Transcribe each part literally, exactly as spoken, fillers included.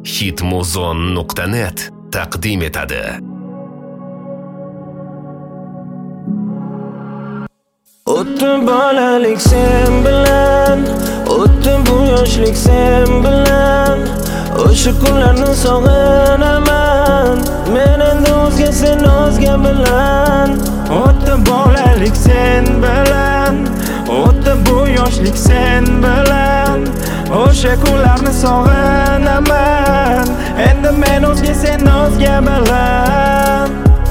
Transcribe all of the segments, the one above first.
hitmuzon nuqta net taqdim etadi. O'tdi bolalik sen bilan, o'tdi bu yoshlik sen bilan. O'sha kunlarni sog'inaman, men endi o'zga sen o'zga bilan. O'tdi bolalik sen bilan, o'tdi bu yoshlik sen bilan. O'sha kunlarni sog'inaman, endi men o'zga sen o'zga bilan.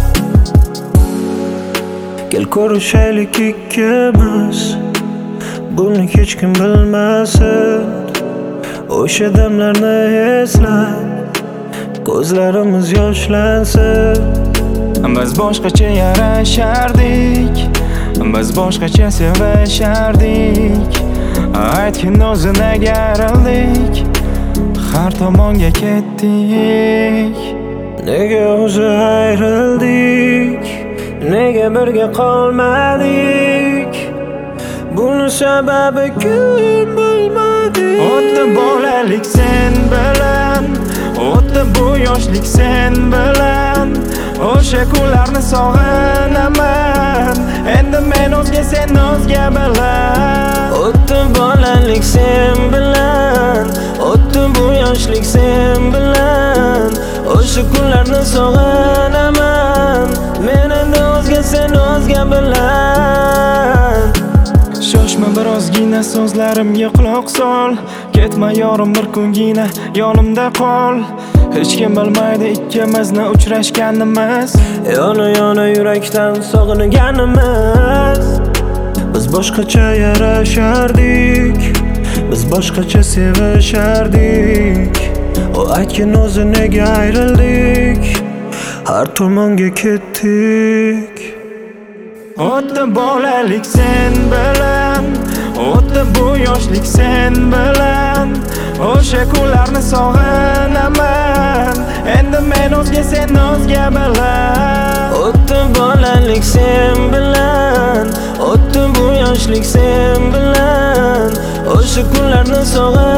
Kel ko'rishaylik ikkimiz, buni hech kim bilmasin. O'sha damlarni eslab, ko'zlarimiz yoshlansin. Biz boshqacha yarashardik, biz boshqacha sevashardik. Aytgin o'zi nega ayrildik, har tomonga ketdik. Nega o'zi ayrildik, nega birga qolmadik? Buni sababi kim bilmadik. O'tdi bolalik sen bilan, o'tdi bu yoshlik sen bilan. O'sha kunlarni sog'inaman, endi men o'zga sen o'zga bilan. O'tdi bolalik sen bilan, o'tdi bu yoshlik sen bilan. O'sha kunlarni sog'inaman, men endi o'zga sen o'zga bilan. Shoshma birozgina so'zlarimga quloq sol, ketma yorim bir kungina yonimda qol. Hech kim bilmaydi ikkimizni uchrashganimiz, Yana yana yurakdan sog'inganimiz. Biz boshqacha yarashardik, biz boshqacha sevashardik. O aytgan o'zi nega ayrildik, har tomonga ketdik. O'tdi bolalik sen bilan, o'tdi bu yoshlik sen bilan. O'sha kunlarni sog'inaman, endi men o'zga sen o'zga bilan. O'tdi bolalik sen bilan, o'tdi bu yoshlik sen bilan. O'sha kunlarni sog'inaman.